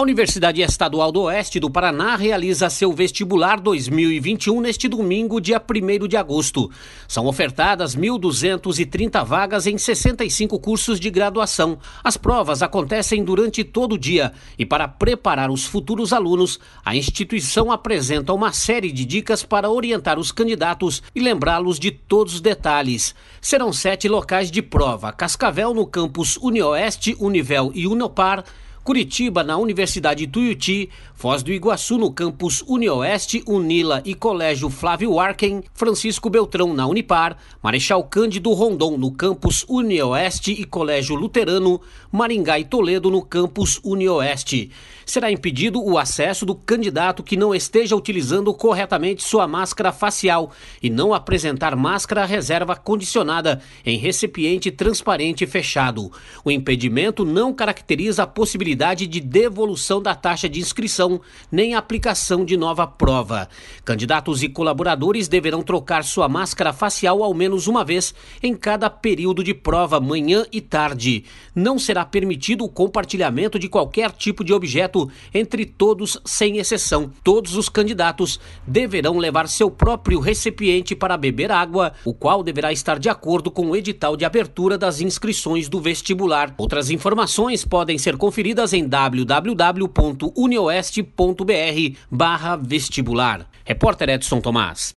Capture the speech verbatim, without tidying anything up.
A Universidade Estadual do Oeste do Paraná realiza seu vestibular dois mil e vinte e um neste domingo, dia primeiro de agosto. São ofertadas mil duzentas e trinta vagas em sessenta e cinco cursos de graduação. As provas acontecem durante todo o dia e, para preparar os futuros alunos, a instituição apresenta uma série de dicas para orientar os candidatos e lembrá-los de todos os detalhes. Serão sete locais de prova: Cascavel no campus Unioeste, Univel e Unopar; Curitiba, na Universidade Tuiuti; Foz do Iguaçu, no campus Unioeste, Unila e Colégio Flávio Arken; Francisco Beltrão, na Unipar; Marechal Cândido Rondon, no campus Unioeste e Colégio Luterano; Maringá e Toledo, no campus Unioeste. Será impedido o acesso do candidato que não esteja utilizando corretamente sua máscara facial e não apresentar máscara reserva condicionada em recipiente transparente fechado. O impedimento não caracteriza a possibilidade de devolução da taxa de inscrição, nem aplicação de nova prova. Candidatos e colaboradores deverão trocar sua máscara facial ao menos uma vez em cada período de prova, manhã e tarde. Não será permitido o compartilhamento de qualquer tipo de objeto entre todos, sem exceção. Todos os candidatos deverão levar seu próprio recipiente para beber água, o qual deverá estar de acordo com o edital de abertura das inscrições do vestibular. Outras informações podem ser conferidas em w w w ponto unioeste ponto b r barra vestibular. Repórter Edson Tomás.